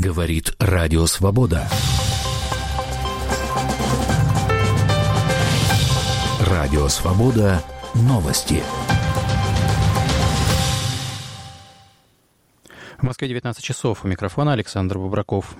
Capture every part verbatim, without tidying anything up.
Говорит Радио Свобода. Радио Свобода. Новости. В Москве девятнадцать часов. У микрофона Александр Бубраков.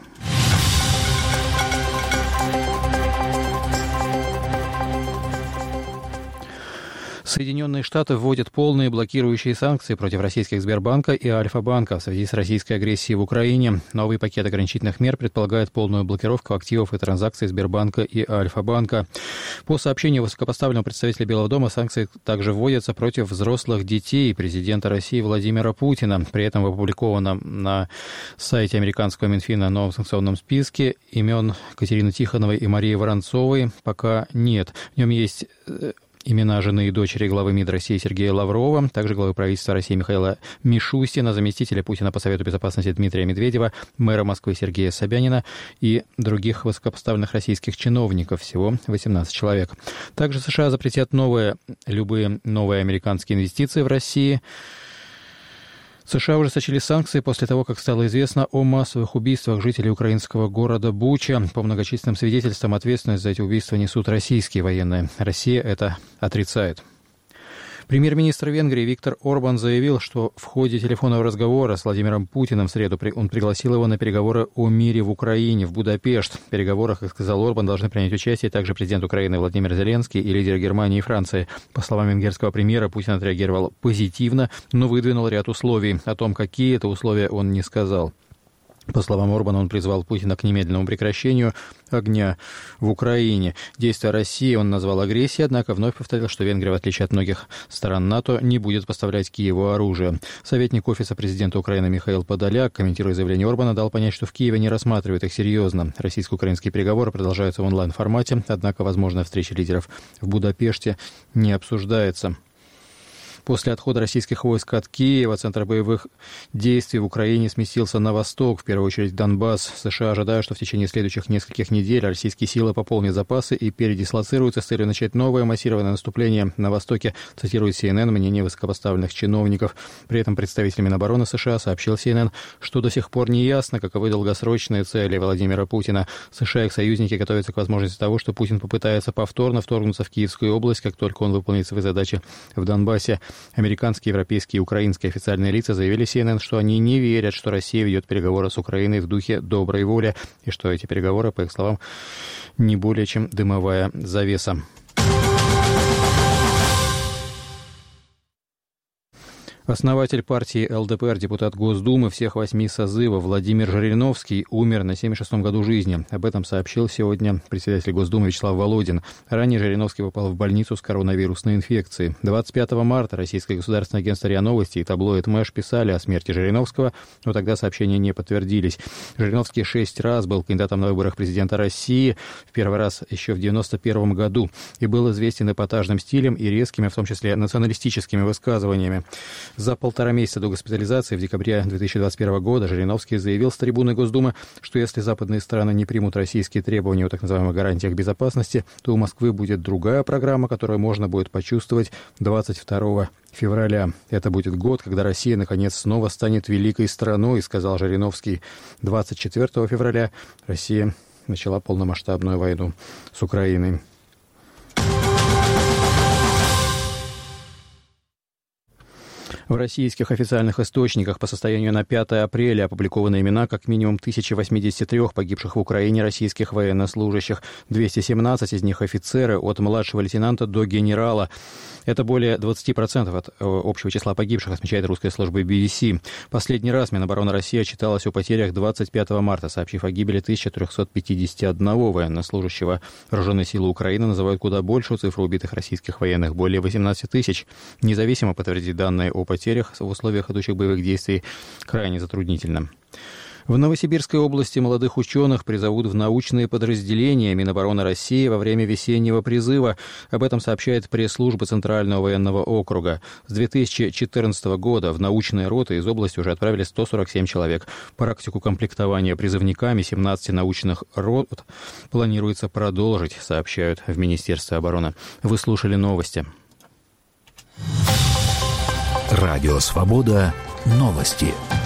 Соединенные Штаты вводят полные блокирующие санкции против российских Сбербанка и Альфа-банка в связи с российской агрессией в Украине. Новый пакет ограничительных мер предполагает полную блокировку активов и транзакций Сбербанка и Альфа-банка. По сообщению высокопоставленного представителя Белого дома, санкции также вводятся против взрослых детей президента России Владимира Путина. При этом в опубликованном на сайте американского Минфина новом санкционном списке имен Катерины Тихоновой и Марии Воронцовой пока нет. В нем есть имена жены и дочери главы МИД России Сергея Лаврова, также главы правительства России Михаила Мишустина, заместителя Путина по Совету Безопасности Дмитрия Медведева, мэра Москвы Сергея Собянина и других высокопоставленных российских чиновников, всего восемнадцать человек. Также США запретят новые, любые новые американские инвестиции в России. США ужесточили санкции после того, как стало известно о массовых убийствах жителей украинского города Буча. По многочисленным свидетельствам ответственность за эти убийства несут российские военные. Россия это отрицает. Премьер-министр Венгрии Виктор Орбан заявил, что в ходе телефонного разговора с Владимиром Путиным в среду он пригласил его на переговоры о мире в Украине, в Будапешт. В переговорах, как сказал Орбан, должны принять участие также президент Украины Владимир Зеленский и лидеры Германии и Франции. По словам венгерского премьера, Путин отреагировал позитивно, но выдвинул ряд условий. О том, какие это условия, он не сказал. По словам Орбана, он призвал Путина к немедленному прекращению огня в Украине. Действия России он назвал агрессией, однако вновь повторил, что Венгрия, в отличие от многих стран НАТО, не будет поставлять Киеву оружие. Советник Офиса президента Украины Михаил Подоляк, комментируя заявление Орбана, дал понять, что в Киеве не рассматривают их серьезно. Российско-украинские переговоры продолжаются в онлайн-формате, однако возможная встреча лидеров в Будапеште не обсуждается. После отхода российских войск от Киева центр боевых действий в Украине сместился на восток, в первую очередь Донбасс. США ожидают, что в течение следующих нескольких недель российские силы пополнят запасы и передислоцируются с целью начать новое массированное наступление на востоке, цитирует Си Эн Эн мнение высокопоставленных чиновников. При этом представитель Минобороны США сообщил Си Эн Эн, что до сих пор не ясно, каковы долгосрочные цели Владимира Путина. США и их союзники готовятся к возможности того, что Путин попытается повторно вторгнуться в Киевскую область, как только он выполнит свои задачи в Донбассе. Американские, европейские и украинские официальные лица заявили Си Эн Эн, что они не верят, что Россия ведет переговоры с Украиной в духе доброй воли, и что эти переговоры, по их словам, не более чем дымовая завеса. Основатель партии Эл Дэ Пэ Эр, депутат Госдумы всех восьми созывов Владимир Жириновский умер на семьдесят шестом году жизни. Об этом сообщил сегодня председатель Госдумы Вячеслав Володин. Ранее Жириновский попал в больницу с коронавирусной инфекцией. двадцать пятого марта российское государственное агентство РИА Новости и таблоид Мэш писали о смерти Жириновского, но тогда сообщения не подтвердились. Жириновский шесть раз был кандидатом на выборах президента России, в первый раз еще в девяносто первом году, и был известен эпатажным стилем и резкими, в том числе националистическими высказываниями. За полтора месяца до госпитализации в декабре две тысячи двадцать первого года Жириновский заявил с трибуны Госдумы, что если западные страны не примут российские требования о так называемых гарантиях безопасности, то у Москвы будет другая программа, которую можно будет почувствовать двадцать второго февраля. Это будет год, когда Россия, наконец, снова станет великой страной, сказал Жириновский. двадцать четвертого февраля Россия начала полномасштабную войну с Украиной. В российских официальных источниках по состоянию на пятое апреля опубликованы имена как минимум тысяча восемьдесят три погибших в Украине российских военнослужащих. двести семнадцать из них офицеры, от младшего лейтенанта до генерала. Это более двадцать процентов от общего числа погибших, отмечает русская служба Би Би Си. Последний раз Минобороны России отчиталась о потерях двадцать пятого марта, сообщив о гибели тысяча триста пятьдесят один военнослужащего. Вооруженные силы Украины называют куда большую цифру убитых российских военных – более восемнадцать тысяч. Независимо подтвердить данные о потерях в условиях идущих боевых действий крайне затруднительно. В Новосибирской области молодых ученых призовут в научные подразделения Минобороны России во время весеннего призыва. Об этом сообщает пресс-служба Центрального военного округа. С две тысячи четырнадцатого года в научные роты из области уже отправили сто сорок семь человек. Практику комплектования призывниками семнадцати научных рот планируется продолжить, сообщают в Министерстве обороны. Вы слушали новости. Радио Свобода. Новости.